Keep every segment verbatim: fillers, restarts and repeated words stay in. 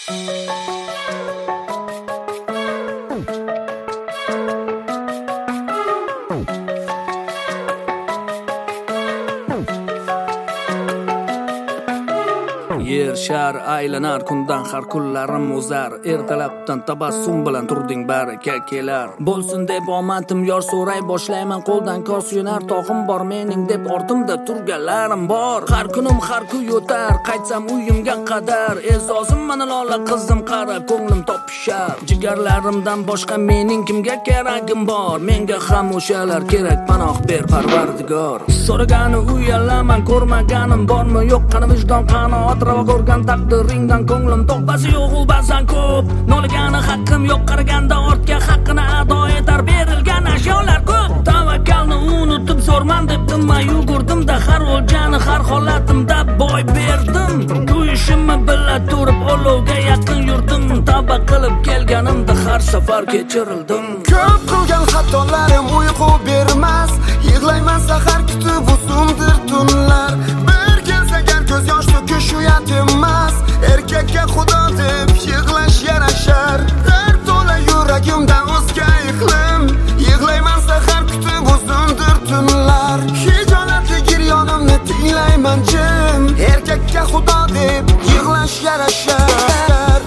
Yer shar aylanar kundan har kunlarim o'zar. Ertalabdan tabassum bilan turding baraka kelar. Bo'lsin deb omadim yor so'ray boshlayman qo'ldan kor suyunar. Tog'im bor mening deb ortimda turganlarim bor. Har kunim har kun yo'tar, qaytsam uyimga qadar. E'zozim mana lola qizim qara ko'nglim topishar. Jigarlarimdan boshqa mening kimga keragim bor? Menga ham o'shalar kerak, panoh ber Parvardigor. So'ragani uyalaman, ko'rmaganim bormi yo'q, qani vijdon qanoat ravo ko'rgan taqdiringdan ko'nglim to'qbasi yo'q, u ba'zan ko'p. Nolgani haqqim yo'q, qaraganda ortga haqqini ado etar berilgan ashyolar ko'p. Tavakkalni unutib zo'rman deb tinmay yugurdim-da, har o'ljani har holatimda boy berdim. Kuyishimni bila turib olovga yaqin yurdim. Tavba qilib kelganimda har safar kechirildim. Ko'p qilgan xatolarim uyqu bermas, yig'layman sahar kutib uzundir tunlar. Bir kelsa gar ko'z yosh to'kish uyat emas, erkakka xudo deb yig'lash yarashar. Dard to'la yuragimda o'zga iqlim, yig'layman sahar kutib uzundir tunlar. Hijolatli giryonimni tinglayman jim, erkakka xudo deb yig'lash yarashar.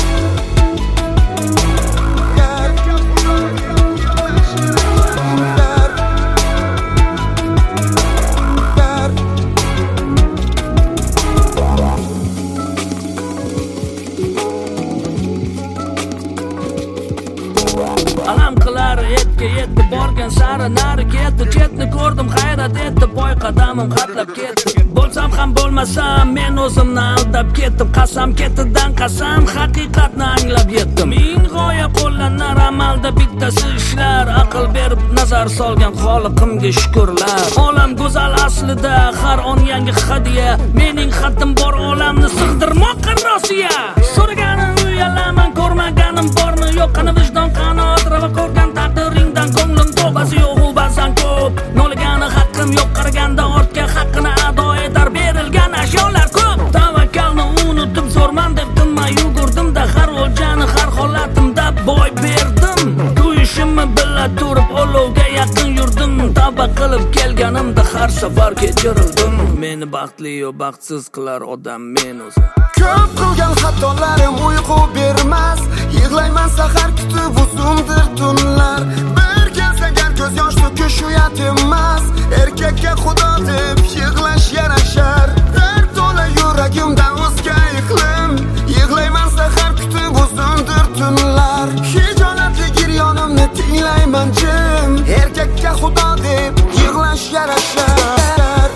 Alam qilar etga yetdi borgan sari nari ketdi. Chetni ko'rdim hayrat etdi, boy qadamim qatlab ketdi. Bo'lsam ham bo'lmasam men o'zimni aldab ketdim. Qasam ketidan qasam haqiqatni anglab yetdim. Ming g'oya qo'llanar amalda bittasi ishlar. Aql berib nazar solgan Xoliqimga shukrlar. Olam go'zal aslida har on yangi hadiya. Mening xatim bor olamni sig'dirmoqqa rosiya. So'ragani uyalaman, ko'rmaganim bormi yo'q, qani vijdon qanoat ravo ko'rgan taqdiringdan ko'nglim to'qbasi yo'q, u ba'zan ko'p. Nolgani haqqim yo'q, qaraganda ortga haqqini ado etar berilgan ashyolar ko'p. Tavakkalni unutib zo'rman deb tinmay yugurdim-da, har o'ljani har holatimda boy berdim. Kuyishimni bila turib olovga yaqin yurdim. Tavba qilib kelganimda har safar kechirildim. Meni baxtli yo baxtsiz qilar odam men o'zim. Ko'p qilgan xatolarim uyqu bermas, yig'layman sahar kutib uzundir tunlar. Bir kelsa gar ko'z yosh to'kish uyat emas, erkakka xudo deb yig'lash yarashar. Dard to'la yuragimda o'zga iqlim, yig'layman sahar kutib uzundir tunlar. Hijolatli giryonimni tinglayman jim, erkakka xudo deb yig'lash yarashar.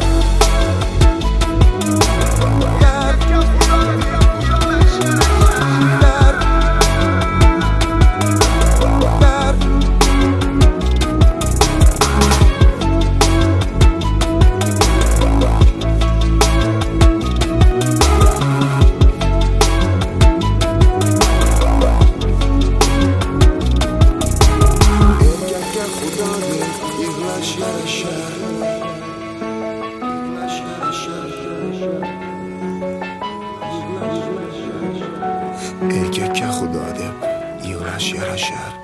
Erkakka xudo deb yig'lash yarashar.